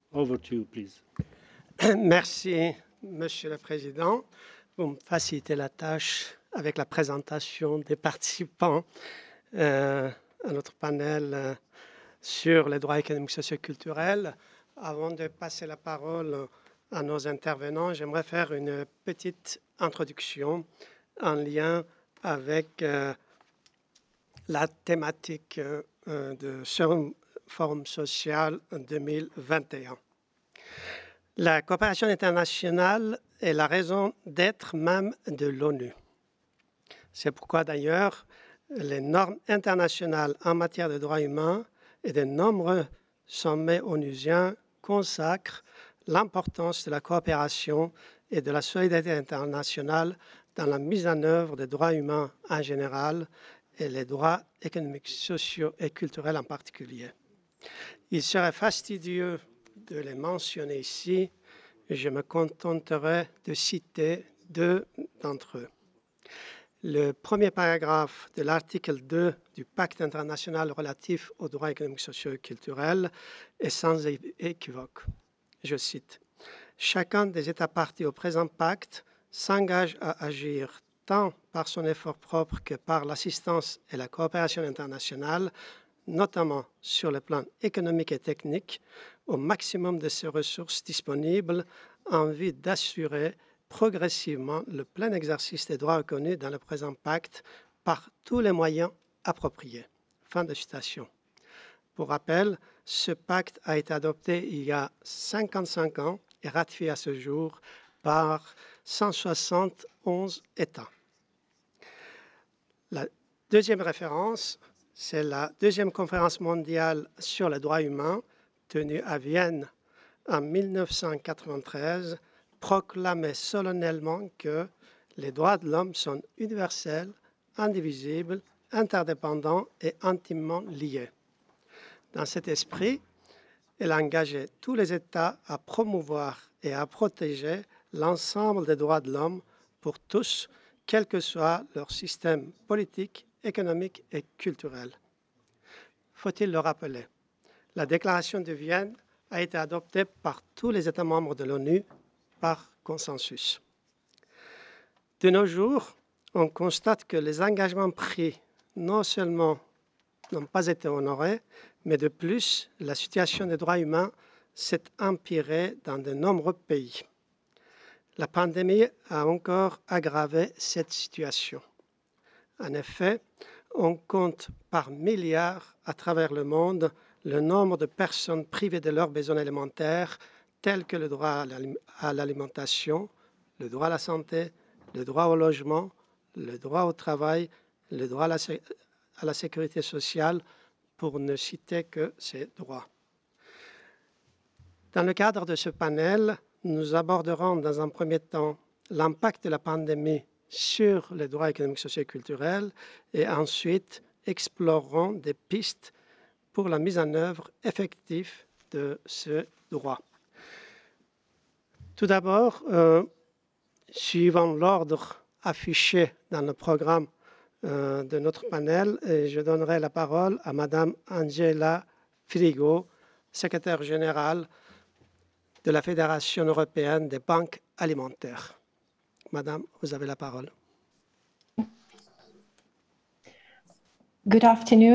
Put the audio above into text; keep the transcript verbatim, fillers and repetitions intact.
Over to you, please. Merci, Monsieur le Président. Vous me facilitez la tâche avec la présentation des participants euh, à notre panel euh, sur les droits économiques, sociaux et culturels. Avant de passer la parole à nos intervenants, j'aimerais faire une petite introduction en lien avec euh, la thématique euh, de ce Forum social en deux mille vingt et un. La coopération internationale est la raison d'être même de l'ONU. C'est pourquoi d'ailleurs les normes internationales en matière de droits humains et de nombreux sommets onusiens consacrent l'importance de la coopération et de la solidarité internationale dans la mise en œuvre des droits humains en général et les droits économiques, sociaux et culturels en particulier. Il serait fastidieux de les mentionner ici, et je me contenterai de citer deux d'entre eux. Le premier paragraphe de l'article deux du Pacte international relatif aux droits économiques, sociaux et culturels est sans équivoque. Je cite, « Chacun des États partis au présent pacte s'engage à agir tant par son effort propre que par l'assistance et la coopération internationale, notamment sur le plan économique et technique, au maximum de ses ressources disponibles en vue d'assurer progressivement le plein exercice des droits reconnus dans le présent pacte par tous les moyens appropriés. » Fin de citation. Pour rappel, ce pacte a été adopté il y a cinquante-cinq ans et ratifié à ce jour par cent soixante et onze États. La deuxième référence, c'est la deuxième conférence mondiale sur les droits humains tenue à Vienne en mille neuf cent quatre-vingt-treize, proclamait solennellement que les droits de l'homme sont universels, indivisibles, interdépendants et intimement liés. Dans cet esprit, elle a engagé tous les États à promouvoir et à protéger l'ensemble des droits de l'homme pour tous, quel que soit leur système politique, économique et culturel. Faut-il le rappeler, la déclaration de Vienne a été adoptée par tous les États membres de l'ONU par consensus. De nos jours, on constate que les engagements pris non seulement n'ont pas été honorés, mais de plus, la situation des droits humains s'est empirée dans de nombreux pays. La pandémie a encore aggravé cette situation. En effet, on compte par milliards à travers le monde le nombre de personnes privées de leurs besoins élémentaires tels que le droit à l'alimentation, le droit à la santé, le droit au logement, le droit au travail, le droit à la, à la sécurité sociale, pour ne citer que ces droits. Dans le cadre de ce panel, nous aborderons dans un premier temps l'impact de la pandémie sur les droits économiques, sociaux et culturels et ensuite explorerons des pistes pour la mise en œuvre effective de ce droit. Tout d'abord, euh, suivant l'ordre affiché dans le programme euh, de notre panel, je donnerai la parole à Madame Angela Frigo, secrétaire générale de la Fédération européenne des banques alimentaires. Madame, vous avez la parole. Good afternoon.